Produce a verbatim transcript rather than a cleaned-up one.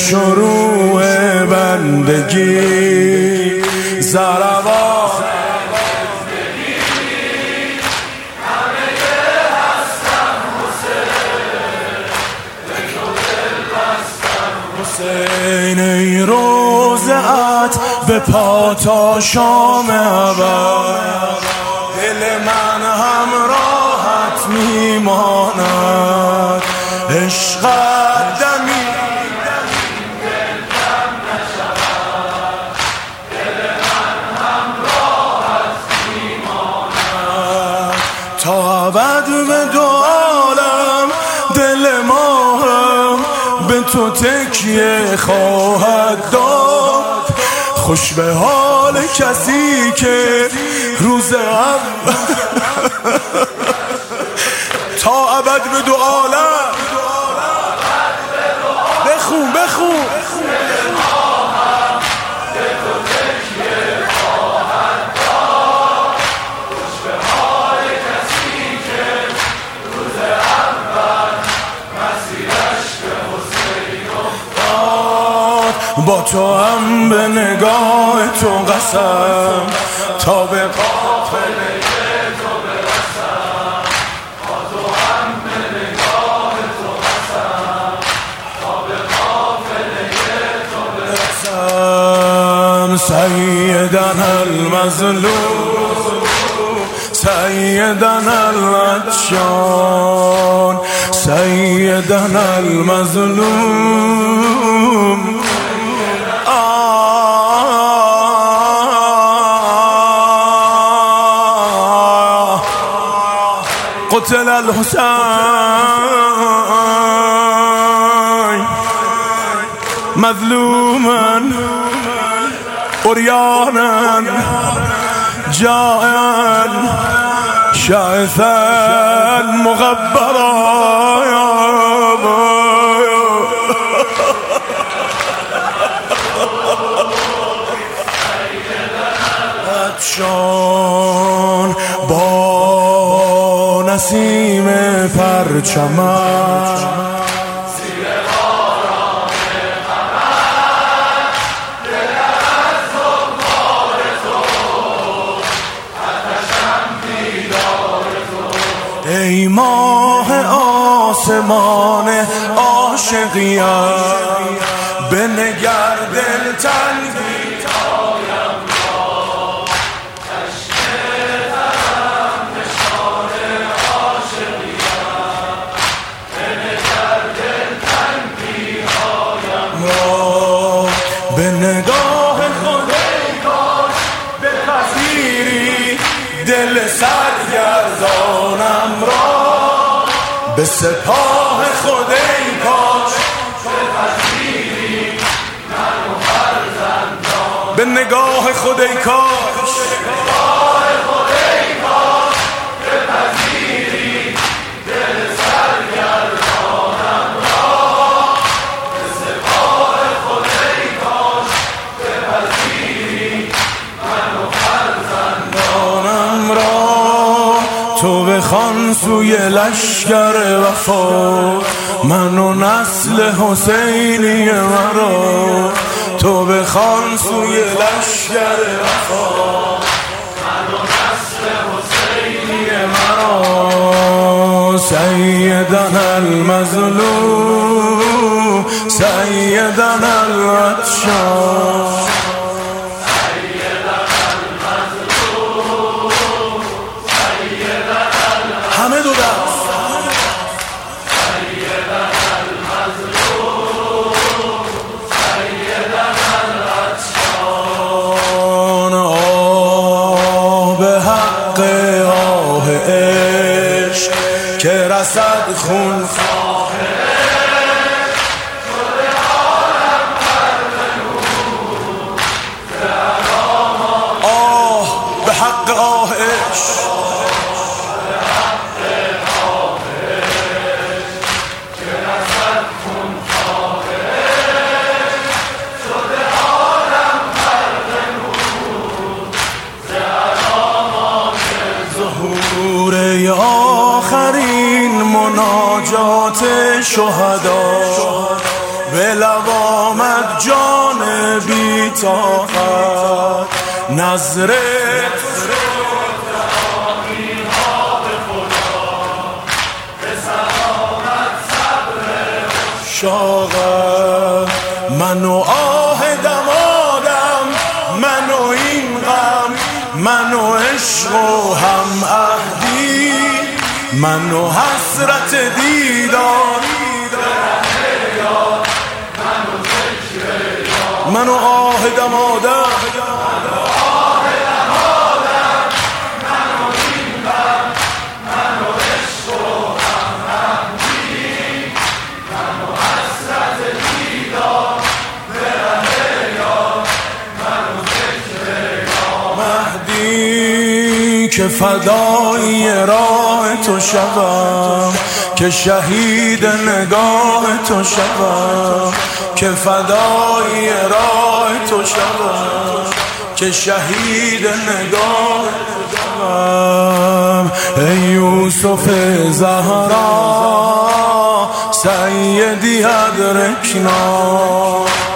شروع بندگی زربان حسین ای روزت به پا تا شام ابد دل من همراهت میماند عشقت دمی تا ابد به دو عالم دل ما به تو تکیه خواهد داد خوش به حال کسی که روز اول تا ابد به دو عالم بخون بخون با تو هم به نگاه تو قسم تا به قافله تو برسم با تو هم به نگاه تو قسم تا به قافله تو برسم سیدنا المظلوم سیدنا العطشان سیدنا المظلوم قتل الحسين مظلوما عريانا جائعا شاعثا مغبرا عطشان با نسیم پرچمن زیر باران قمر دل از زغال تو آتشم دیدار تو ای ماه آسمان عاشقیم بنگر دلتنگی به نگاه خود ای کاش بپذیری دل سرگردانم را به سپاه خود ای کاش بپذیری من و فرزندان به نگاه خود ای کاش تو بخوان سوی لشکر وفا من و نسل حسینی مرا تو بخوان سوی لشکر وفا من و نسل حسینی مرا سیدنا المظلوم سیدنا العطشان همه دو دست سیدنا آه به حق آه عشق که رسد خون آه به حق آه عشق آخرین مناجات شهدا به لوام جان بی طاقت نظرت شاغل منو آه دمادم منو این غم منو عشق و هم عهدی منو حسرت دیدار منو آه دمادم که فدایی راه تو شوم که شهید نگاه تو شوم که فدایی راه تو شوم که شهید نگاه تو شوم ای یوسف زهرا سیدی ادرکنا